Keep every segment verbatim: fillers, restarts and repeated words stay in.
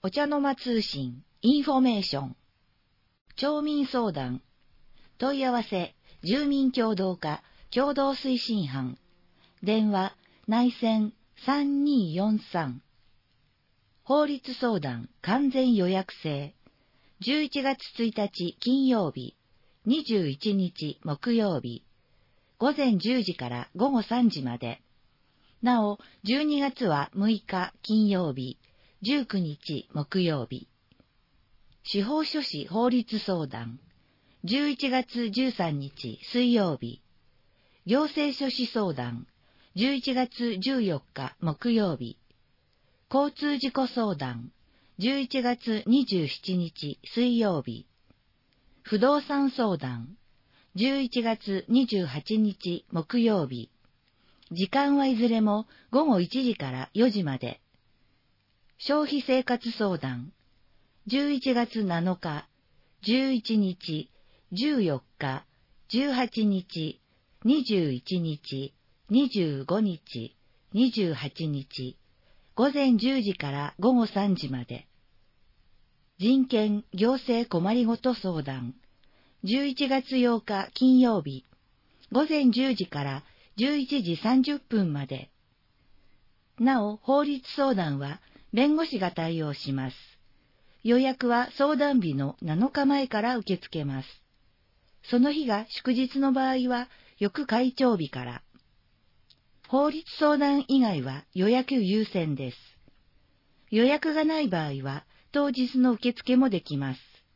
お茶の間通信、インフォメーション。町民相談。問い合わせ、住民協働課、共同推進班。電話、内線さんにーよんさん。法律相談、完全予約制。じゅういちがつついたち金曜日、にじゅういちにち木曜日。午前じゅうじから午後さんじまで。なお、じゅうにがつはむいか金曜日、じゅうくにち木曜日。司法書士法律相談。じゅういちがつじゅうさんにち水曜日。行政書士相談。じゅういちがつじゅうよっか木曜日。交通事故相談。じゅういちがつにじゅうしちにち水曜日。不動産相談。じゅういちがつにじゅうはちにち木曜日。時間はいずれもごごいちじからよじまで。消費生活相談。じゅういちがつなのか、じゅういちにち、じゅうよっか、じゅうはちにち、にじゅういちにち、にじゅうごにち、にじゅうはちにち、午前じゅうじから午後さんじまで。人権行政困りごと相談。じゅういちがつようか金曜日、午前じゅうじからじゅういちじさんじゅっぷんまで。なお、法律相談は弁護士が対応します。予約は相談日のなのかまえから受け付けます。その日が祝日の場合は、翌開帳日から。法律相談以外は予約優先です。予約がない場合は、当日の受付もできます。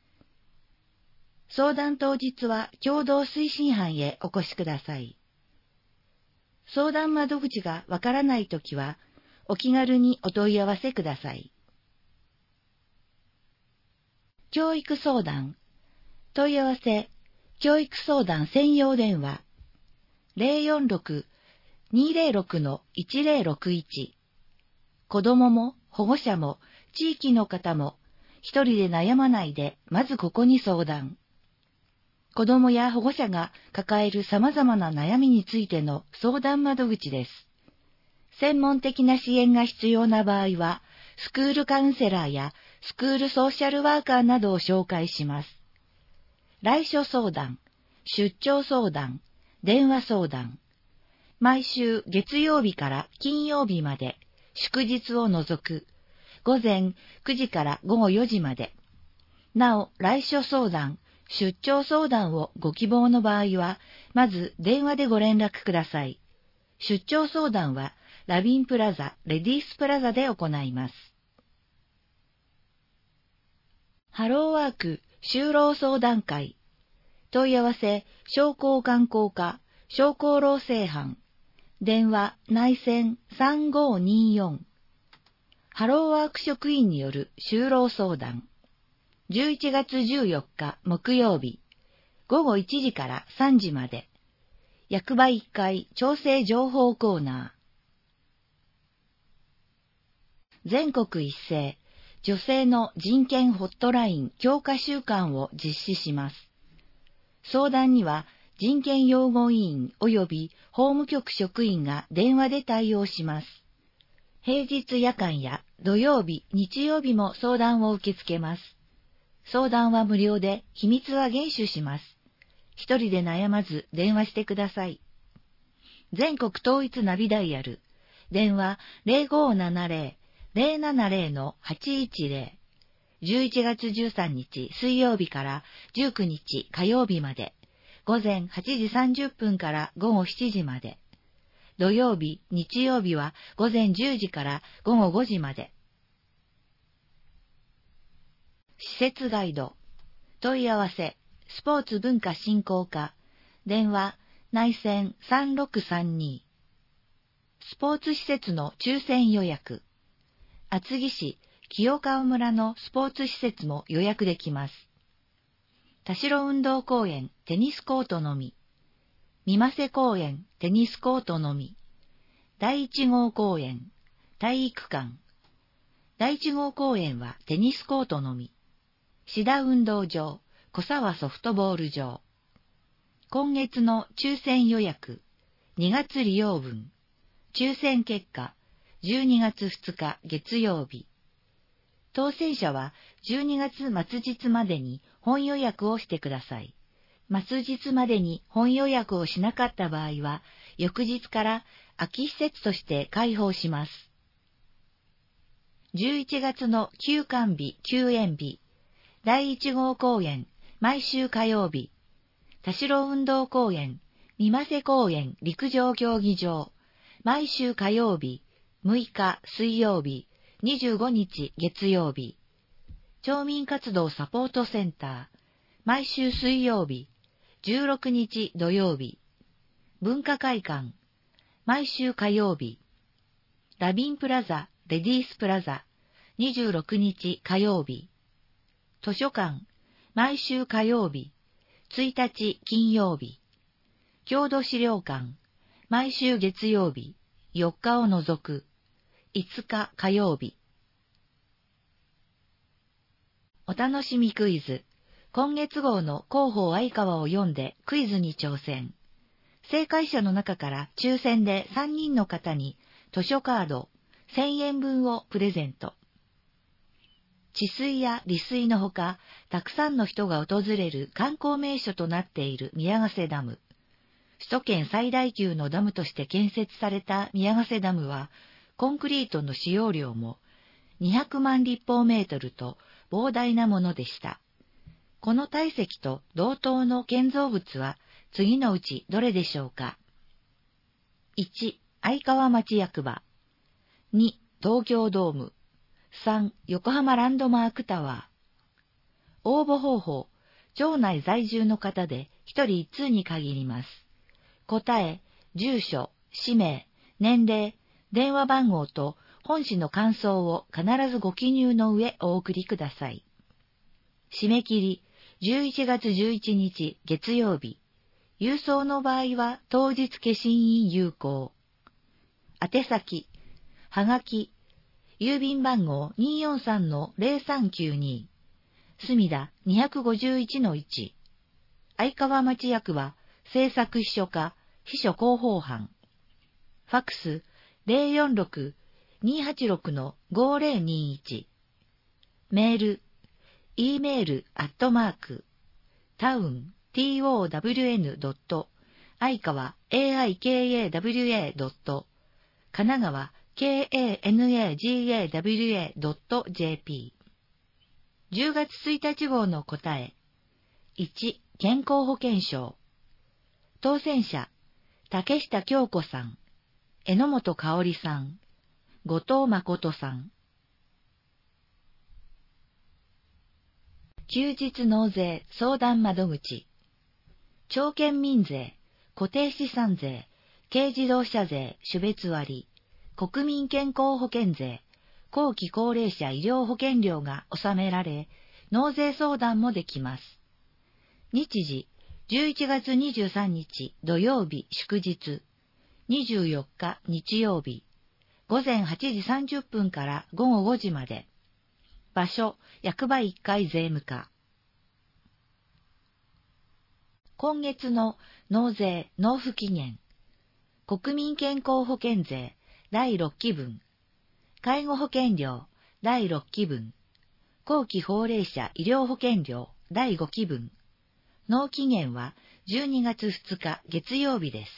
相談当日は共同推進班へお越しください。相談窓口がわからないときは、お気軽にお問い合わせください。教育相談。問い合わせ、教育相談専用電話。ゼロよんろく にーぜろろく いちぜろろくいち。子どもも保護者も地域の方も一人で悩まないで、まずここに相談。子どもや保護者が抱える様々な悩みについての相談窓口です。専門的な支援が必要な場合は、スクールカウンセラーやスクールソーシャルワーカーなどを紹介します。来所相談、出張相談、電話相談。毎週月曜日から金曜日まで、祝日を除く、午前くじから午後よじまで。なお、来所相談、出張相談をご希望の場合は、まず電話でご連絡ください。出張相談は、ラビンプラザ、レディースプラザで行います。ハローワーク就労相談会。問い合わせ、商工観光課、商工労政班。電話、内線さんごーにーよん。ハローワーク職員による就労相談。じゅういちがつじゅうよっか木曜日、ごごいちじからさんじまで。役場いっかい調整情報コーナー。全国一斉、女性の人権ホットライン強化週間を実施します。相談には人権擁護委員及び法務局職員が電話で対応します。平日夜間や土曜日、日曜日も相談を受け付けます。相談は無料で秘密は厳守します。一人で悩まず電話してください。全国統一ナビダイヤル。電話ゼロごーななゼロ ゼロななゼロ はちいちゼロ。じゅういちがつじゅうさんにち水曜日からじゅうくにち火曜日まで。午前はちじさんじゅっぷんから午後しちじまで。土曜日、日曜日は午前じゅうじから午後ごじまで。施設ガイド。問い合わせ、スポーツ文化振興課。電話、内線さんろくさんに。スポーツ施設の抽選予約。厚木市清川村のスポーツ施設も予約できます。田代運動公園テニスコートのみ。三ヶ瀬公園テニスコートのみ。だいいち号公園体育館。だいいち号公園はテニスコートのみ。志田運動場、小沢ソフトボール場。今月の抽選予約、にがつ利用分。抽選結果、じゅうにがつふつか月曜日。 当選者はじゅうにがつ末日までに本予約をしてください。末日までに本予約をしなかった場合は、翌日から空き施設として開放します。じゅういちがつの休館日、休園日、だいいち号公演、毎週火曜日、田代運動公園、三瀬公園陸上競技場、毎週火曜日、むいか水曜日、にじゅうごにち月曜日、町民活動サポートセンター、毎週水曜日、じゅうろくにち土曜日、文化会館、毎週火曜日、ラビンプラザ、レディースプラザ、にじゅうろくにち火曜日、図書館、毎週火曜日、ついたち金曜日、郷土資料館、毎週月曜日、よっかを除く、いつか火曜日。お楽しみクイズ。今月号の広報相川を読んでクイズに挑戦。正解者の中から抽選でさんにんの方に図書カードせんえんぶんをプレゼント。治水や利水のほか、たくさんの人が訪れる観光名所となっている宮ヶ瀬ダム。首都圏最大級のダムとして建設された宮ヶ瀬ダムは、コンクリートの使用量もにひゃくまんりっぽうメートルと膨大なものでした。この体積と同等の建造物は次のうちどれでしょうか。いち. 愛川町役場。に. 東京ドーム。さん. 横浜ランドマークタワー。応募方法。町内在住の方でひとりいっつうに限ります。答え、住所、氏名、年齢、電話番号と本誌の感想を必ずご記入の上お送りください。締め切り、じゅういちがつじゅういちにち月曜日。郵送の場合は当日消印有効。宛先、はがき、郵便番号 にーよんさんのぜろさんきゅうに、墨田 にひゃくごじゅういちのいち、愛川町役場政策秘書課秘書広報班。ファックス ぜろよんろく にーはちろくのごぜろにいち。メール、e メールアットマーク、タウン、トウン ドット、愛川、エーアイケーエーダブリューエー ドット、神奈川、ケーエーエヌエージーエーダブリューエー ドット ジェーピー。じゅうがつついたち号の答え。いち. 健康保険証。当選者、竹下京子さん、榎本香織さん、後藤誠さん。休日納税相談窓口。町県民税、固定資産税、軽自動車税種別割、国民健康保険税、後期高齢者医療保険料が納められ、納税相談もできます。日時、じゅういちがつにじゅうさんにち土曜日祝日、にじゅうよっか日曜日、ごぜんはちじさんじゅっぷんからごごごじまで。場所、役場いっかい税務課。今月の納税納付期限。国民健康保険税だいろっきぶん。介護保険料だいろっきぶん。後期高齢者医療保険料だいごきぶん。納期限はじゅうにがつふつか月曜日です。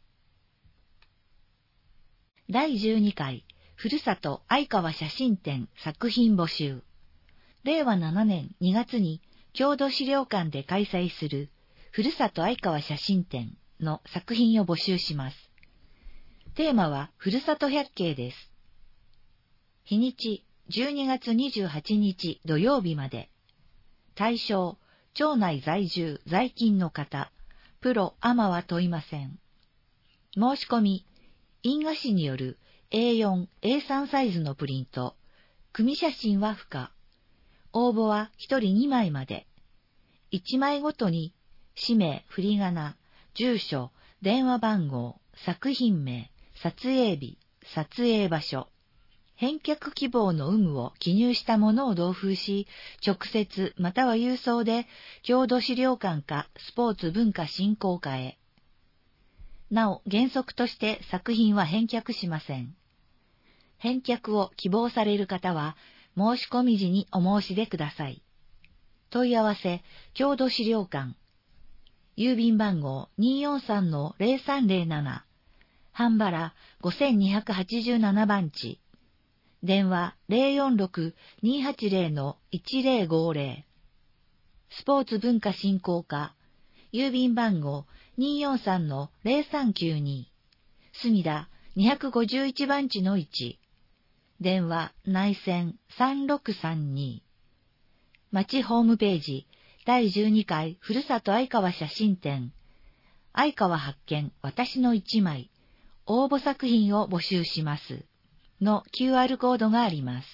だいじゅうにかいふるさと愛川写真展作品募集。れいわななねんにがつに郷土資料館で開催するふるさと愛川写真展の作品を募集します。テーマはふるさと百景です。日にちじゅうにがつにじゅうはちにち土曜日まで。対象、町内在住在勤の方、プロアマは問いません。申し込み、印画紙による エーよん、エーさん サイズのプリント、組写真は不可。応募はひとりにまいまで。いちまいごとに、氏名、振り仮名、住所、電話番号、作品名、撮影日、撮影場所、返却希望の有無を記入したものを同封し、直接または郵送で郷土資料館かスポーツ文化振興課へ。なお、原則として作品は返却しません。返却を希望される方は、 申し込み時にお申し出ください。問い合わせ、郷土資料館。郵便番号 にーよんさんのゼロさんゼロなな、半原ごにはちなな番地。電話 ゼロよんろく にーはちゼロのいちゼロごゼロ。スポーツ文化振興課。郵便番号 にーよんさんのゼロさんきゅうに、墨田にひゃくごじゅういち番地のいち。電話内線さんろくさんに。町ホームページだいじゅうにかいふるさと相川写真展。相川発見私の一枚。応募作品を募集します。の キューアール コードがあります。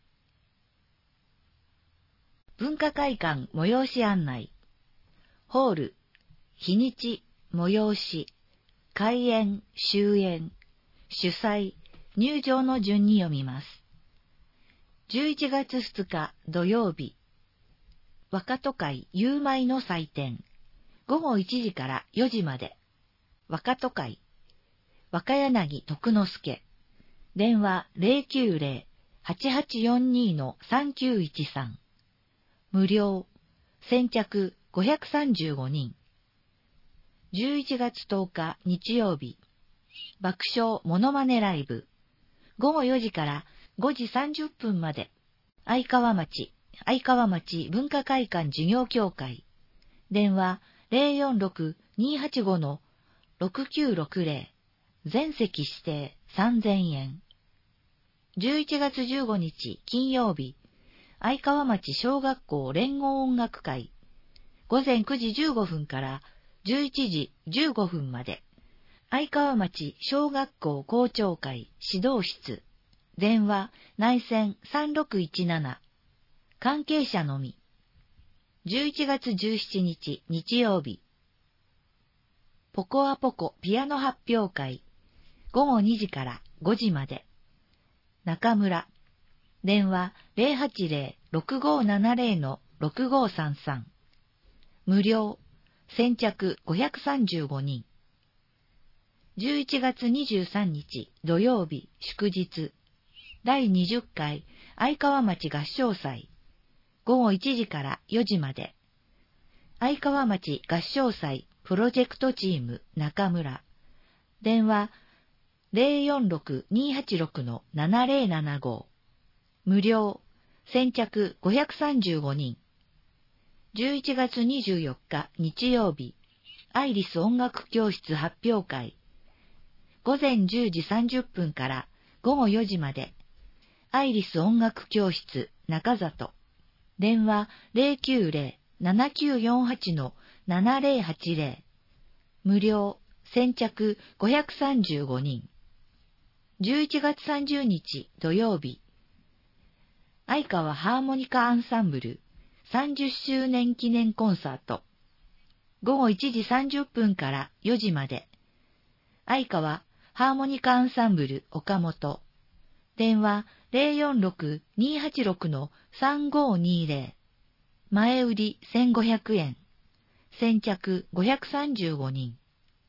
文化会館催し案内。ホール、日にち、催し、開演、終演、主催、入場の順に読みます。じゅういちがつふつか土曜日、若都会ゆうまいの祭典、ごごいちじからよじまで、若都会、若柳徳之助、電話 ゼロきゅうゼロ はちはちよんに さんきゅういちさん、無料、先着ごひゃくさんじゅうごにん。じゅういちがつとおか日曜日、爆笑モノマネライブ、ごごよじからごじさんじゅっぷんまで、相川町、相川町文化会館事業協会、電話 ゼロよんろく にーはちご ろくきゅうろくゼロ、全席指定さんぜんえん。じゅういちがつじゅうごにち金曜日、相川町小学校連合音楽会、ごぜんくじじゅうごふんからじゅういちじじゅうごふんまで、相川町小学校校長会指導室、電話内線さんろくいちなな、関係者のみ。じゅういちがつじゅうしちにち日曜日、ポコアポコピアノ発表会、ごごにじからごじまで、中村、電話 ゼロはちゼロ ろくごななゼロのろくごさんさん、無料、先着ごひゃくさんじゅうごにん。じゅういちがつにじゅうさんにち土曜日祝日、だいにじゅっかい相川町合唱祭、ごごいちじからよじまで、相川町合唱祭プロジェクトチーム中村、電話 ゼロよんろく にーはちろく ななゼロななご、無料、先着ごひゃくさんじゅうごにん。じゅういちがつにじゅうよっか日曜日、アイリス音楽教室発表会、ごぜんじゅうじさんじゅっぷんからごごよじまで、アイリス音楽教室中里、電話 ゼロきゅうゼロ ななきゅうよんはち ななゼロはちゼロ、無料、先着ごひゃくさんじゅうごにん。じゅういちがつさんじゅうにち土曜日、相川ハーモニカアンサンブルさんじゅっしゅうねん記念コンサート、ごごいちじさんじゅっぷんからよじまで、相川ハーモニカアンサンブル岡本、電話 ゼロよんろく にーはちろく さんごにゼロ、前売りせんごひゃくえん、先着ごひゃくさんじゅうごにん。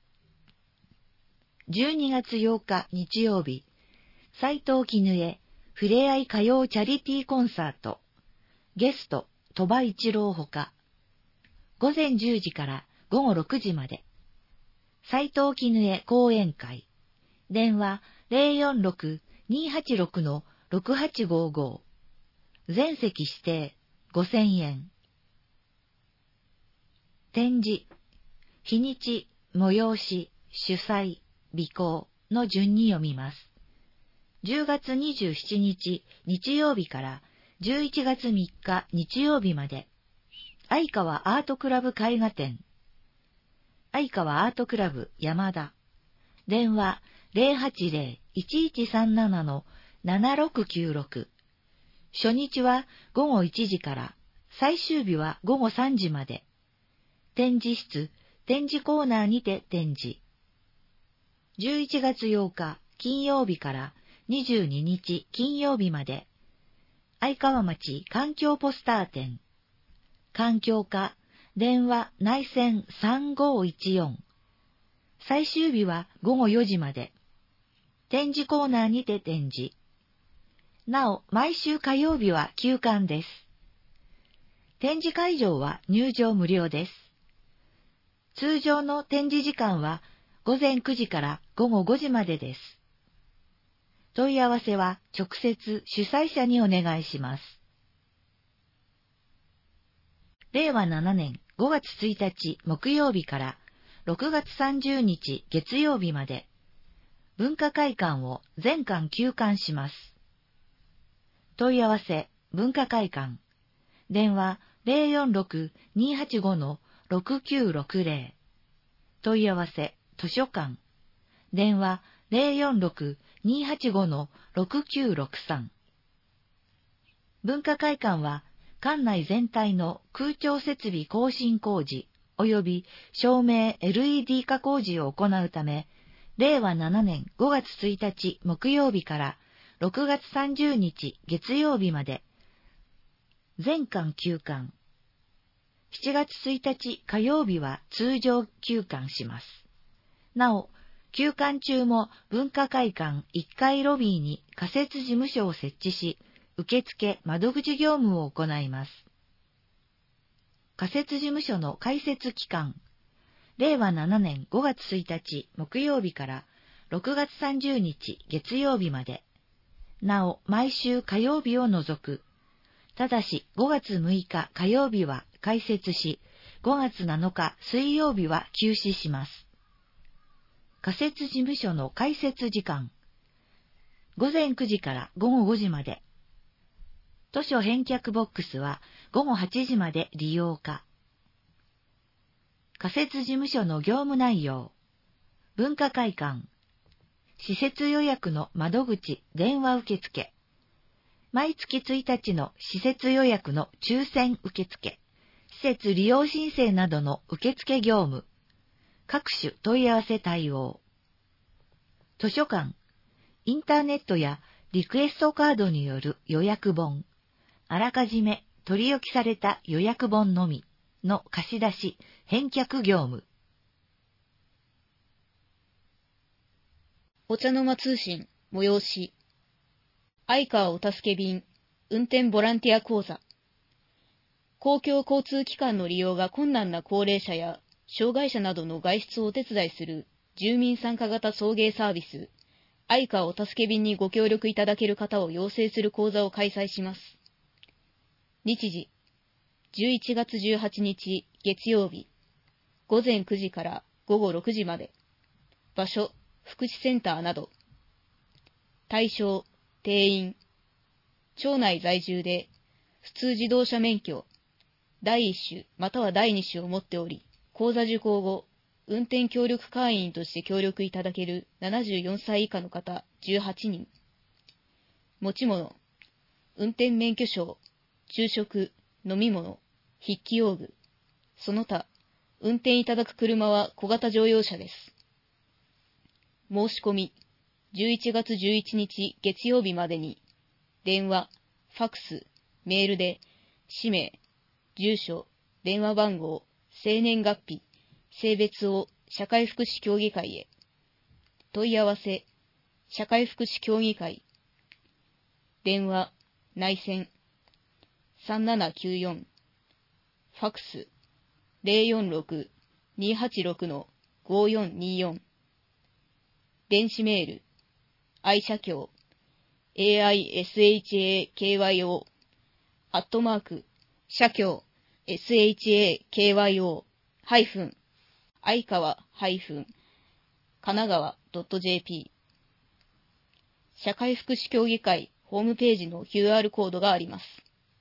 じゅうにがつようか日曜日、斉藤絹江ふれあい歌謡チャリティーコンサート、ゲスト鳥羽一郎ほか、ごぜんじゅうじからごごろくじまで、斉藤絹江講演会、電話 ゼロよんろく にーはちろく ろくはちごご、全席指定ごせんえん。展示、日にち、催し、主催、備考の順に読みます。じゅうがつにじゅうしちにち日曜日からじゅういちがつみっか日曜日まで、相川アートクラブ絵画展、相川アートクラブ山田、電話 ゼロはちゼロ いちいちさんなな ななろくきゅうろく、初日はごごいちじから、最終日はごごさんじまで、展示室、展示コーナーにて展示。じゅういちがつようか金曜日からにじゅうににち金曜日まで、相川町環境ポスター展、環境課、電話内線さんごいちよん、最終日はごごよじまで、展示コーナーにて展示。 なお、毎週火曜日は休館です。展示会場は入場無料です。通常の展示時間は午前くじから午後ごじまでです。問い合わせは直接主催者にお願いします。れいわななねんごがつついたち木曜日からろくがつさんじゅうにち月曜日まで、文化会館を全館休館します。問い合わせ、文化会館。電話 ゼロよんろく にーはちご ろくきゅうろくゼロ。問い合わせ、図書館。電話 ゼロよんろく にーはちご ろくきゅうろくさん。文化会館は、館内全体の空調設備更新工事及び照明 エルイーディー 化工事を行うため、れいわななねんごがつついたち木曜日からろくがつさんじゅうにち月曜日まで、全館休館。しちがつついたち火曜日は通常休館します。なお、休館中も文化会館いっかいロビーに仮設事務所を設置し、受付窓口業務を行います。仮設事務所の開設期間、れいわななねんごがつついたち木曜日からろくがつさんじゅうにち月曜日まで、なお毎週火曜日を除く。ただしごがつむいか火曜日は開設し、ごがつなのか水曜日は休止します。仮設事務所の開設時間、ごぜんくじからごごごじまで。図書返却ボックスはごごはちじまで利用可。仮設事務所の業務内容、文化会館、施設予約の窓口電話受付、毎月ついたちの施設予約の抽選受付、施設利用申請などの受付業務、各種問い合わせ対応。図書館、インターネットやリクエストカードによる予約本、あらかじめ取り置きされた予約本のみの貸し出し、返却業務。 お茶の間通信、催し。相川お助け便、運転ボランティア講座。公共交通機関の利用が困難な高齢者や障害者などの外出をお手伝いする住民参加型送迎サービス、相川お助け便にご協力いただける方を養成する講座を開催します。日時、じゅういちがつじゅうはちにち月曜日、ごぜんくじからごごろくじまで。場所、福祉センターなど。対象、定員。町内在住で、普通自動車免許、だいいっ種またはだいに種を持っており、講座受講後、運転協力会員として協力いただけるななじゅうよんさい以下の方じゅうはちにん。持ち物、運転免許証、昼食、飲み物、筆記用具、その他、運転いただく車は小型乗用車です。申し込み、じゅういちがつじゅういちにち月曜日までに、電話、ファクス、メールで、氏名、住所、電話番号、生年月日、性別を社会福祉協議会へ。問い合わせ、社会福祉協議会。電話、内線、さんななきゅうよん。ファクス、ゼロよんろく にーはちろく ごよんにーよん。電子メール、愛社協、aishakyo、アットマーク、社協、shakyo、ハイフン、相川、ハイフン、神奈川 .jp。社会福祉協議会ホームページの キューアール コードがあります。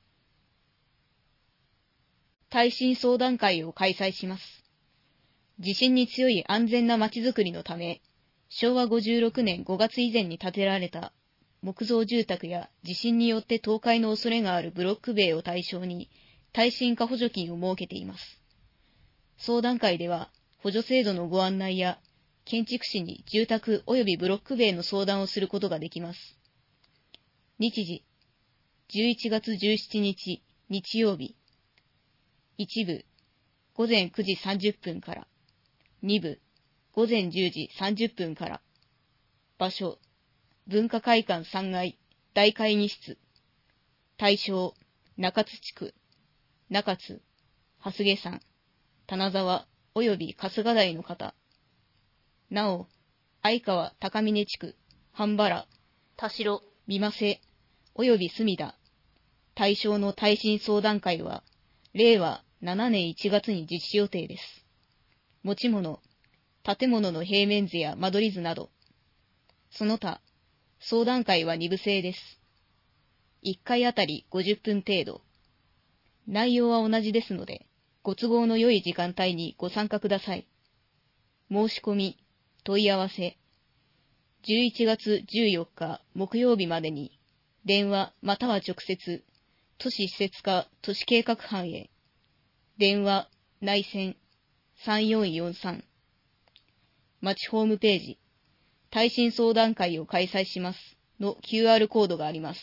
耐震相談会を開催します。地震に強い安全なまちづくりのため、しょうわごじゅうろくねんごがつ以前に建てられた木造住宅や地震によって倒壊の恐れがあるブロック塀を対象に耐震化補助金を設けています。相談会では補助制度のご案内や建築士に住宅及びブロック塀の相談をすることができます。日時、じゅういちがつじゅうしちにち日曜日。一部、ごぜんくじさんじゅっぷんから。二部、ごぜんじゅうじさんじゅっぷんから。場所、文化会館さんがい、 大会議室。対象、中津地区、中津、蓮毛山、棚沢、及び春日台の方。なお、相川高峰地区、半原、田代、三馬瀬、及び隅田。対象の耐震相談会は、れいわななねんいちがつに実施予定です。持ち物、建物の平面図や間取り図など。その他、相談会はに部制です。いっかいあたりごじゅっぷん程度。内容は同じですので、ご都合の良い時間帯にご参加ください。申し込み、問い合わせ。じゅういちがつじゅうよっか木曜日までに、電話または直接、都市施設課都市計画班へ。電話、内線さんよんよんさん。町ホームページ、耐震相談会を開催しますの キューアール コードがあります。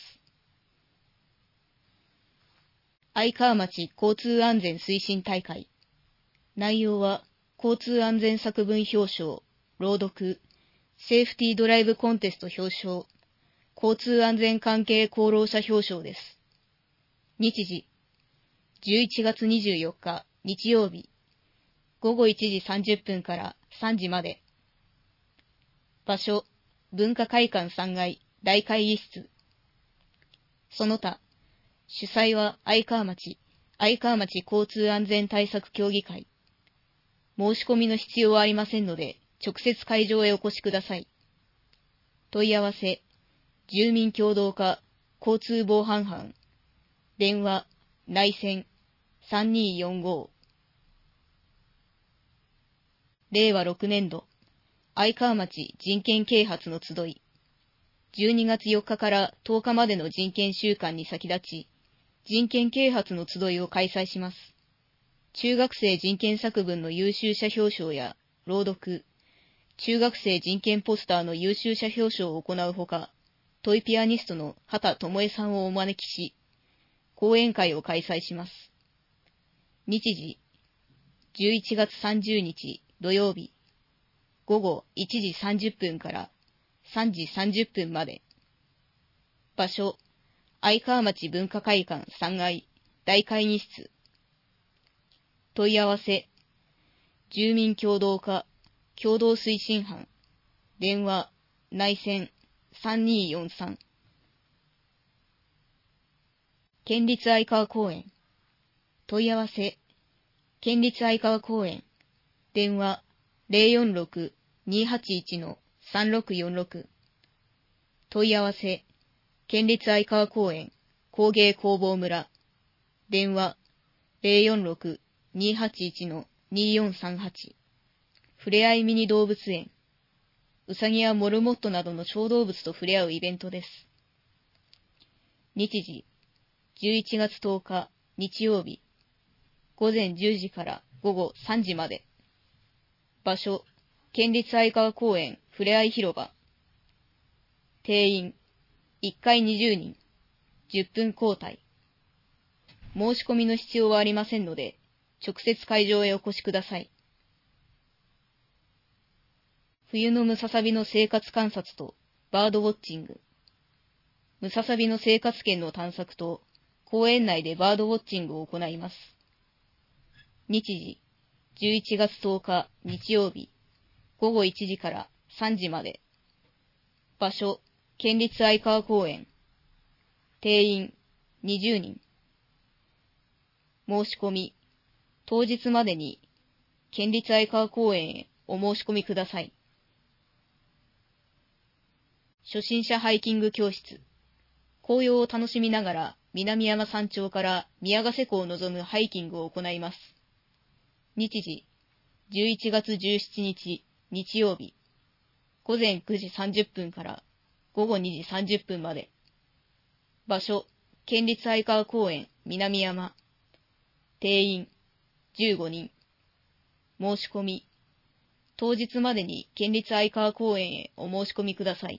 相川町交通安全推進大会。内容は、交通安全作文表彰、朗読、セーフティードライブコンテスト表彰、交通安全関係功労者表彰です。日時、じゅういちがつにじゅうよっか日曜日、ごごいちじさんじゅっぷんからさんじまで。場所、文化会館さんがい大会議室。その他、主催は相川町、相川町交通安全対策協議会。申し込みの必要はありませんので、直接会場へお越しください。問い合わせ、住民協同課、交通防犯班。電話、内線、さんにーよんご。れいわろくねんど、相川町人権啓発の集い。じゅうにがつよっかからとおかまでの人権週間に先立ち、人権啓発の集いを開催します。中学生人権作文の優秀者表彰や朗読、中学生人権ポスターの優秀者表彰を行うほか、トイピアニストの畑智恵さんをお招きし、講演会を開催します。日時、じゅういちがつさんじゅうにち土曜日、ごごいちじさんじゅっぷんからさんじさんじゅっぷんまで。場所、相川町文化会館さんがい大会議室。問い合わせ、住民協同課、共同推進班。電話、内線さんにーよんさん。県立相川公園。問い合わせ、県立相川公園。電話、ぜろよんろく にーはちいち さんろくよんろく。問い合わせ、県立相川公園、工芸工房村。電話、ぜろよんろく にーはちいち にーよんさんはち。ふれあいミニ動物園。うさぎやモルモットなどの小動物と触れ合うイベントです。日時、じゅういちがつとおか日曜日、ごぜんじゅうじからごごさんじまで。場所、県立相川公園ふれあい広場。定員、いっかいにじゅうにん、じゅっぷん交代。申し込みの必要はありませんので、直接会場へお越しください。冬のムササビの生活観察とバードウォッチング。ムササビの生活圏の探索と公園内でバードウォッチングを行います。日時、じゅういちがつとおか日曜日、ごごいちじからさんじまで。場所、県立相川公園。定員、にじゅうにん。申し込み、当日までに県立相川公園へお申し込みください。初心者ハイキング教室。紅葉を楽しみながら南山山頂から宮ヶ瀬湖を望むハイキングを行います。日時、じゅういちがつじゅうしちにち日曜日、ごぜんくじさんじゅっぷんからごごにじさんじゅっぷんまで。場所、県立相川公園南山。定員、じゅうごにん。申し込み、当日までに県立相川公園へお申し込みください。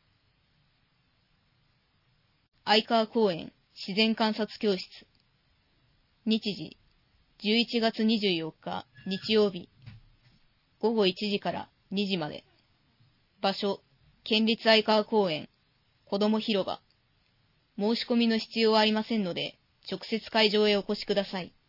相川公園自然観察教室。日時、じゅういちがつにじゅうよっか日曜日、ごごいちじからにじまで。場所、県立相川公園子ども広場。 申し込みの必要はありませんので、直接会場へお越しください。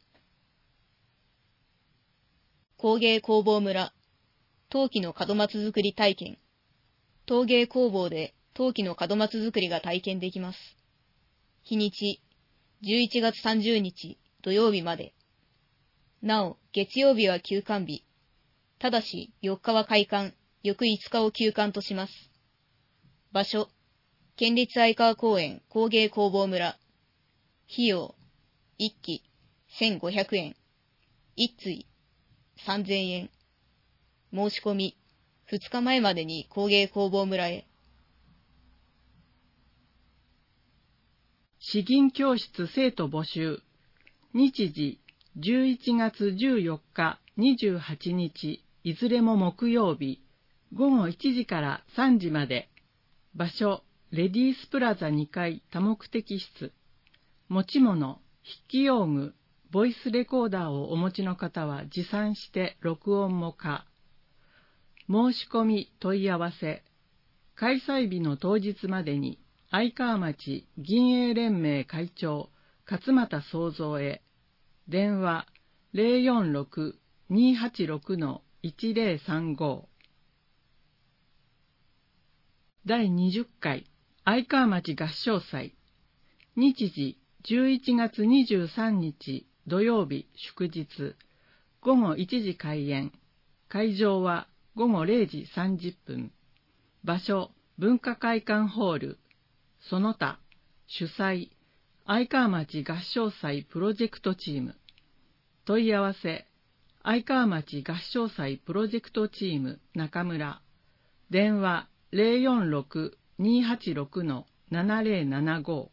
工芸工房村、陶器の門松作り体験。陶芸工房で陶器の門松作りが体験できます。日にち、じゅういちがつさんじゅうにち土曜日まで。なお、月曜日は休館日。ただし、よっかは開館、翌いつかを休館とします。場所、県立愛川公園工芸工房村。費用、いっきせんごひゃくえん。一対さんぜんえん。申し込み、ふつかまえまでに工芸工房村へ。 詩吟教室生徒募集。日時、じゅういちがつじゅうよっか、にじゅうはちにち、いずれも木曜日、ごごいちじからさんじまで。場所、レディースプラザにかい多目的室。持ち物、筆記用具、ボイスレコーダーをお持ちの方は持参して録音も可。申し込み問い合わせ。開催日の当日までに愛川町銀営連盟会長勝俣創造へ。電話 ゼロよんろく にーはちろく いちゼロさんご。だいにじゅっかい愛川町合唱祭。日時じゅういちがつにじゅうさんにち土曜日祝日。ごごいちじ開演。会場はごごれいじさんじゅっぷん。場所、文化会館ホール。その他、主催、愛川町合唱祭プロジェクトチーム。問い合わせ、愛川町合唱祭プロジェクトチーム中村。電話 ゼロよんろく にーはちろく ななゼロななご。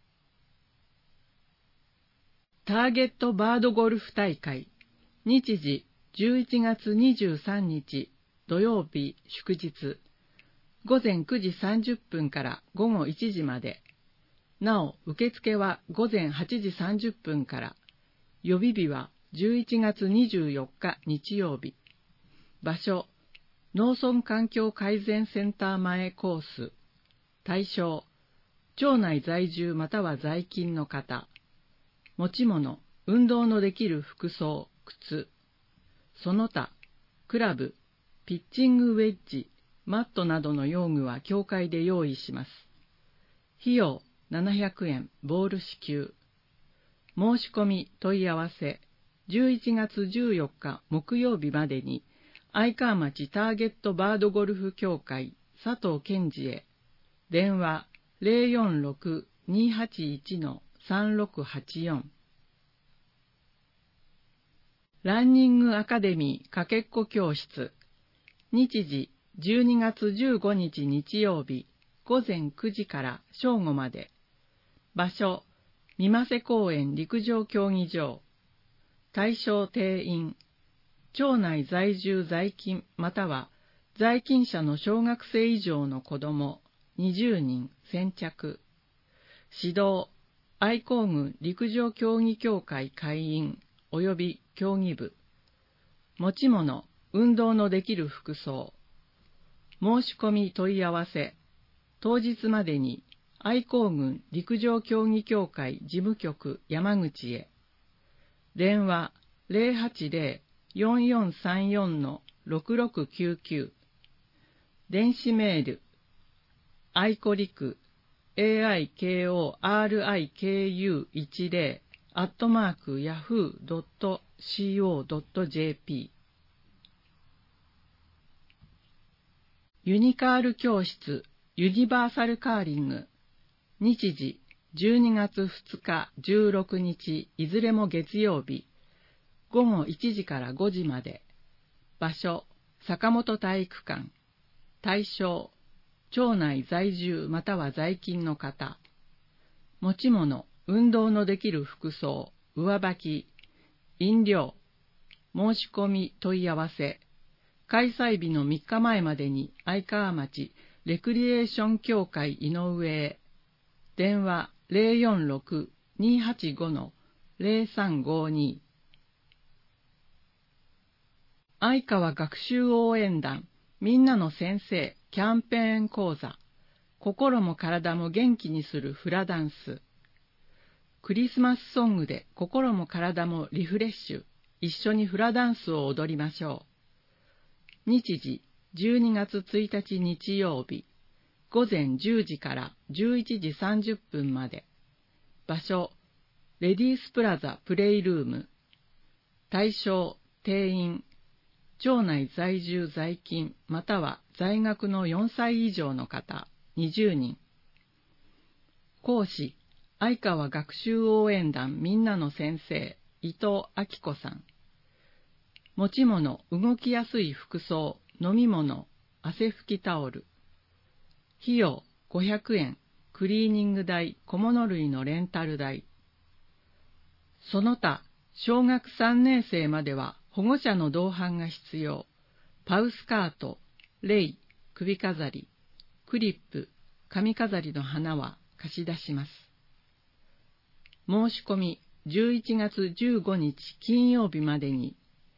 ターゲットバードゴルフ大会。日時じゅういちがつにじゅうさんにち土曜日祝日。ごぜんくじさんじゅっぷんからごごいちじまで。なお、受付はごぜんはちじさんじゅっぷんから。予備日はじゅういちがつにじゅうよっか日曜日。場所、農村環境改善センター前コース。対象、町内在住または在勤の方。持ち物、運動のできる服装、靴。その他、クラブ、ピッチングウェッジ、マットなどの用具は協会で用意します。費用ななひゃくえん、ボール支給。申し込み問い合わせ、じゅういちがつじゅうよっか木曜日までに、愛川町ターゲットバードゴルフ協会佐藤健二へ。電話 ゼロよんろく にーはちいち さんろくはちよん。ランニングアカデミーかけっこ教室。日時じゅうにがつじゅうごにち日曜日ごぜんくじから正午まで。場所、三瀬公園陸上競技場。対象定員、町内在住在勤または在勤者の小学生以上の子どもにじゅうにん先着。指導、愛工郡陸上競技協会会員及び競技部。持ち物、運動のできる服装。申し込み問い合わせ、当日までに愛工郡陸上競技協会事務局山口へ。電話 ゼロはちゼロ よんよんさんよん ろくろくきゅうきゅう。電子メール、アイコリク エーアイケーオーアールアイケーユーじゅう アットマークヤフードットシーオードットジェーピー。ユニカール教室ユニバーサルカーリング。日時じゅうにがつふつかじゅうろくにちいずれも月曜日。ごごいちじからごじまで。場所、坂本体育館。対象、町内在住または在勤の方。持ち物、運動のできる服装、上履き、飲料。申し込み問い合わせ。開催日のみっかまえまでに愛川町レクリエーション協会井上へ。電話 ゼロよんろく にーはちご ゼロさんごに。愛川学習応援団みんなの先生キャンペーン講座。 心も体も元気にするフラダンス。クリスマスソングで心も体もリフレッシュ。一緒にフラダンスを踊りましょう。日時、じゅうにがつついたち日曜日、ごぜんじゅうじからじゅういちじさんじゅっぷんまで。場所、レディースプラザプレイルーム。対象、定員、町内在住在勤または在学のよんさい以上の方にじゅうにん。講師、相川学習応援団みんなの先生、伊藤明子さん。持ち物、動きやすい服装、飲み物、汗拭きタオル。費用ごひゃくえん、クリーニング代、小物類のレンタル代。その他、小学さんねん生までは保護者の同伴が必要。パウスカート、レイ、首飾り、クリップ、髪飾りの花は貸し出します。申し込みじゅういちがつじゅうごにち金曜日までに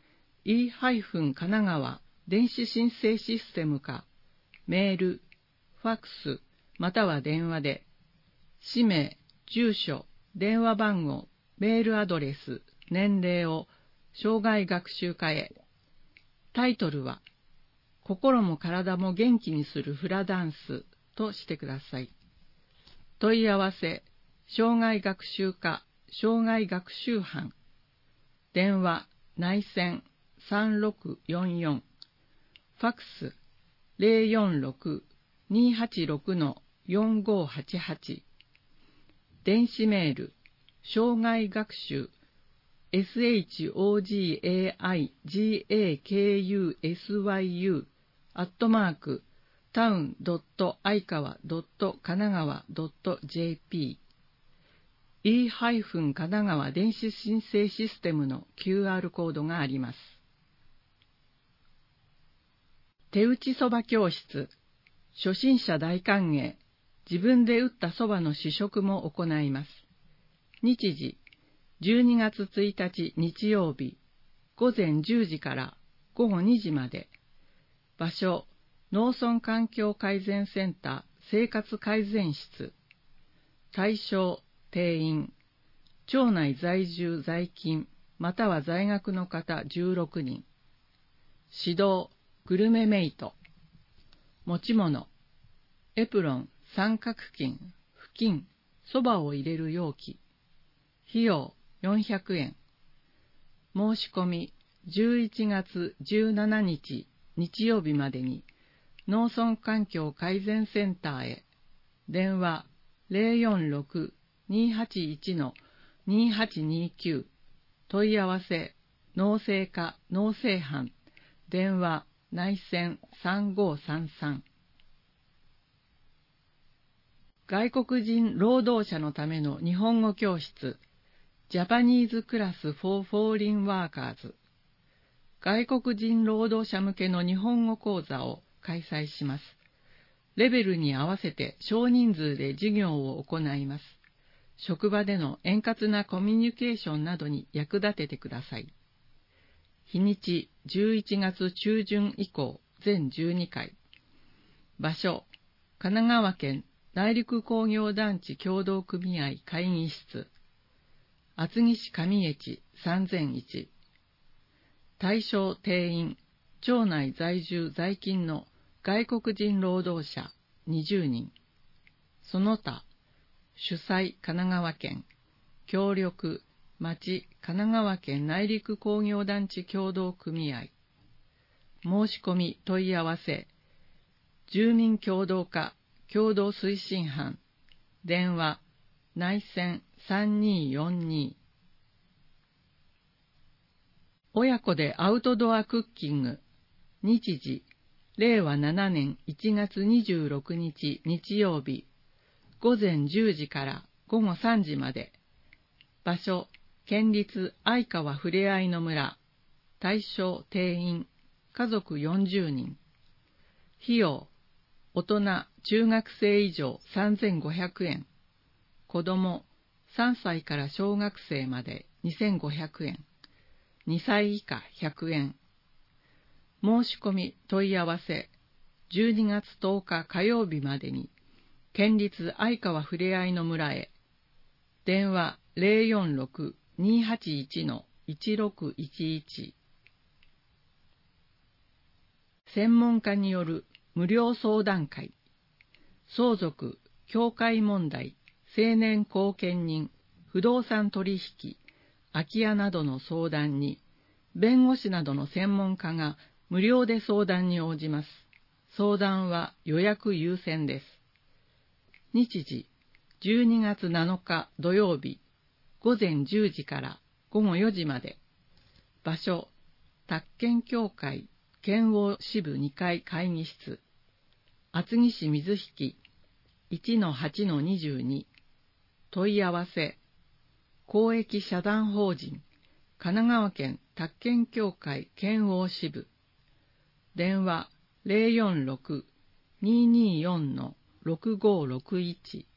e- 神奈川電子申請システムかメール、ファックスまたは電話で氏名、住所、電話番号、メールアドレス、年齢を障害学習課へ。タイトルは心も体も元気にするフラダンスとしてください。問い合わせ障害学習課障害学習班。電話内線さんろくよんよん。ファックスゼロよんろく にーはちろく よんごはちはち。電子メール障害学習 ショガイガク アットマークタウン ドット アイカワ ドット カナガワ ドット ジェーピー e- 神奈川電子申請システムの キューアール コードがあります。手打ちそば教室、初心者大歓迎、自分で打ったそばの試食も行います。日時、じゅうにがつついたち日曜日、ごぜんじゅうじからごごにじまで。場所、農村環境改善センター生活改善室。対象、定員、町内在住在勤または在学の方じゅうろくにん。指導、グルメメイト。持ち物、エプロン、三角巾、布巾、そばを入れる容器。費用よんひゃくえん。申し込みじゅういちがつじゅうしちにち日曜日までに農村環境改善センターへ。電話ゼロよんろく にーはちいち にーはちにーきゅう。問い合わせ農政課農政班。電話内線さんごさんさん。外国人労働者のための日本語教室、ジャパニーズクラス for Foreign Workers。外国人労働者向けの日本語講座を開催します。レベルに合わせて少人数で授業を行います。職場での円滑なコミュニケーションなどに役立ててください。日にちじゅういちがつちゅうじゅん以降全じゅうにかい。場所、神奈川県内陸工業団地協同組合会議室。厚木市上越さんぜんいち。対象定員、町内在住在勤の外国人労働者にじゅうにん。その他、主催神奈川県、協力町神奈川県内陸工業団地協同組合。申し込み問い合わせ、住民協同課共同推進班。電話内線さんにーよんに。親子でアウトドアクッキング。日時、れいわななねんいちがつにじゅうろくにち日曜日、ごぜんじゅうじからごごさんじまで。場所、県立相川ふれあいの村。対象定員、家族よんじゅうにん。費用、大人、中学生以上さんぜんごひゃくえん。子供、さんさいから小学生までにせんごひゃくえん。にさい以下ひゃくえん。申し込み問い合わせじゅうにがつとおか火曜日までに県立相川ふれあいの村へ。電話 ゼロよんろく にーはちいち いちろくいちいち。専門家による無料相談会。相続、教会問題、成年後見人、不動産取引、空き家などの相談に、弁護士などの専門家が無料で相談に応じます。相談は予約優先です。日時、じゅうにがつなのか土曜日、ごぜんじゅうじからごごよじまで。場所、宅建協会県央支部にかい会議室、厚木市水引 いちのはちのにじゅうに。問い合わせ、公益社団法人神奈川県宅建協会県央支部。電話 ゼロよんろく にーにーよん ろくごろくいち。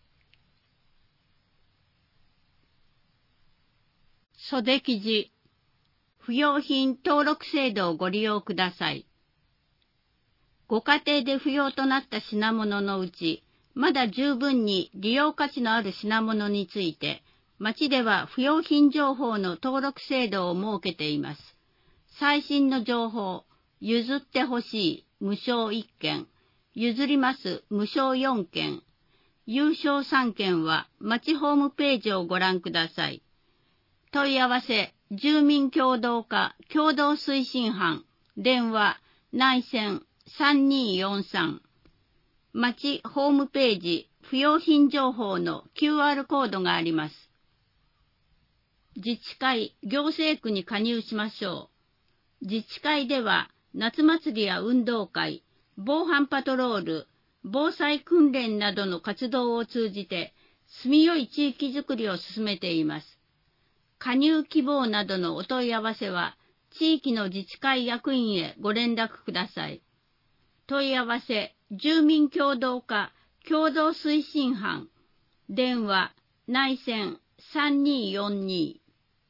袖記事、不用品登録制度をご利用ください。ご家庭で不要となった品物のうち、まだ十分に利用価値のある品物について、町では不用品情報の登録制度を設けています。最新の情報、譲ってほしい無償いっけん、譲ります無償よんけん、優勝さんけんは町ホームページをご覧ください。問い合わせ、住民協同課共同推進班、電話、内線さんにーよんさん。町ホームページ、不用品情報の キューアール コードがあります。自治会、行政区に加入しましょう。自治会では、夏祭りや運動会、防犯パトロール、防災訓練などの活動を通じて、住みよい地域づくりを進めています。加入希望などのお問い合わせは、地域の自治会役員へご連絡ください。問い合わせ、住民協同課共同推進班、電話、内線さんにーよんに。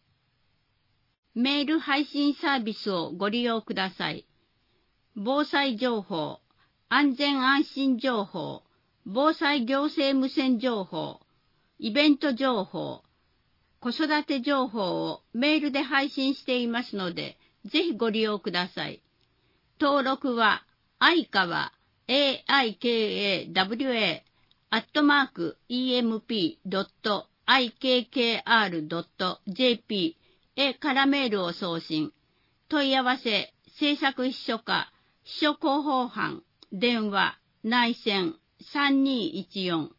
メール配信サービスをご利用ください。防災情報、安全安心情報、防災行政無線情報、イベント情報、子育て情報をメールで配信していますので、ぜひご利用ください。登録は、相川、エーアイケーエーダブリューエー、アットマーク、イーエムピードットアイケーケーアールドットジェーピー へからメールを送信。問い合わせ、政策秘書課、秘書広報班、電話、内線さんにーいちよん。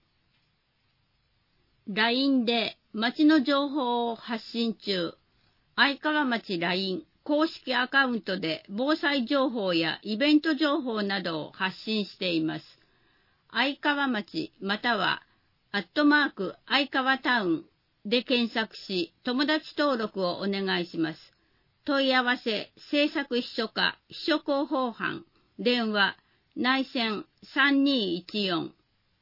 ライン で町の情報を発信中。相川町 ライン 公式アカウントで防災情報やイベント情報などを発信しています。相川町またはアットマーク相川タウンで検索し友達登録をお願いします。問い合わせ政策秘書課秘書広報班電話内線さんにーいちよん。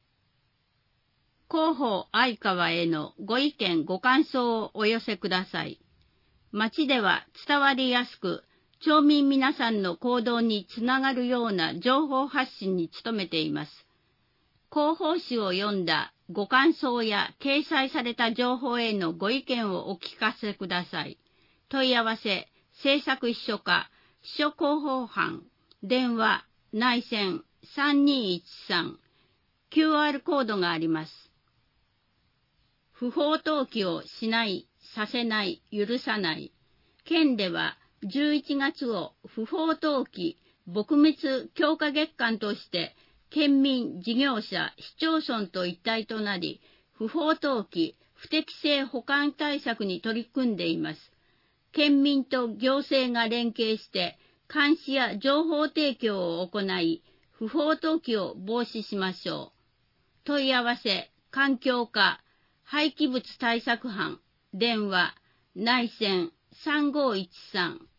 広報相川へのご意見ご感想をお寄せください。町では伝わりやすく、町民皆さんの行動につながるような情報発信に努めています。広報誌を読んだご感想や掲載された情報へのご意見をお聞かせください。問い合わせ、政策秘書課、秘書広報班、電話、内線さんにーいちさん、キューアール コードがあります。不法投棄をしない、させない、許さない。県ではじゅういちがつを不法投棄撲滅強化月間として県民、事業者、市町村と一体となり、不法投棄、不適正保管対策に取り組んでいます。県民と行政が連携して監視や情報提供を行い、不法投棄を防止しましょう。問い合わせ、環境課、廃棄物対策班、電話、内線さんごいちさん。